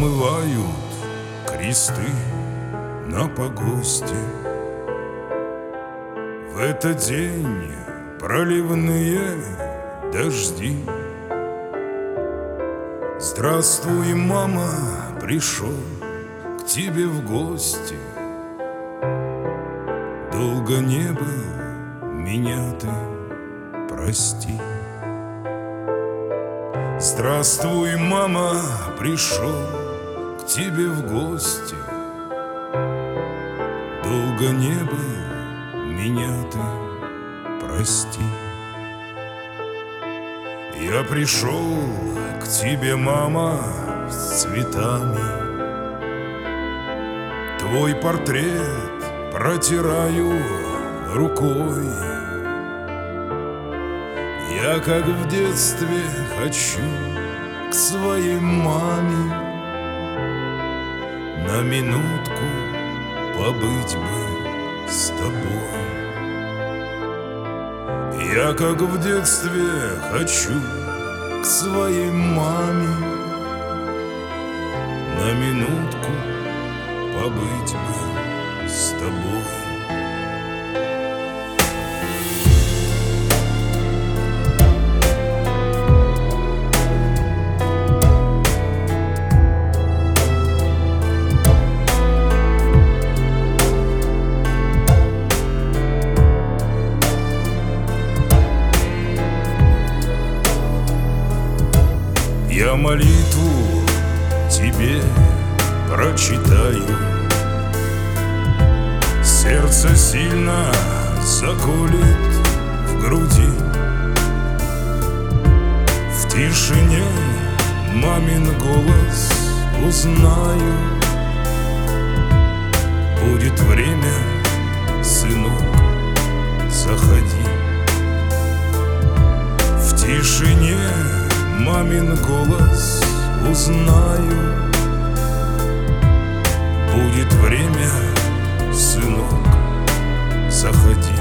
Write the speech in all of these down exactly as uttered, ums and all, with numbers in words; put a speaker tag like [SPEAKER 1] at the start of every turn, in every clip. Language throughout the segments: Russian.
[SPEAKER 1] омывают кресты на погосте. В этот день проливные дожди. Здравствуй, мама, пришел к тебе в гости. Долго не был, меня ты прости. Здравствуй, мама, пришел к тебе в гости. Долго не был, меня ты прости. Я пришел к тебе, мама, с цветами. Твой портрет протираю рукой. Я, как в детстве, хочу к своей маме на минутку побыть бы с тобой. Я, как в детстве, хочу к своей маме на минутку побыть бы с тобой. Я молитву тебе прочитаю. Сердце сильно заколет в груди. В тишине мамин голос узнаю. Будет время, сынок, заходи. В тишине мамин голос узнаю. Будет время, сынок, заходи.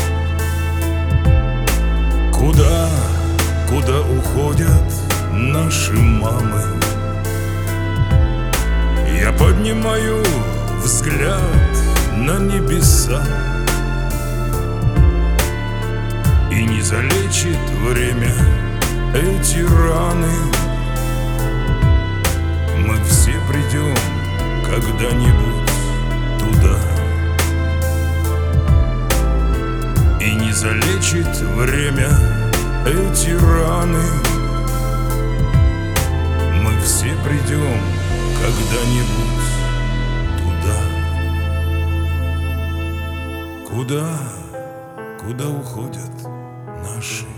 [SPEAKER 1] Куда, куда уходят наши мамы? Я поднимаю взгляд на небеса. И не залечит время эти раны. Мы все придем когда-нибудь туда. И не залечит время эти раны. Мы все придем когда-нибудь туда. Куда, куда уходят наши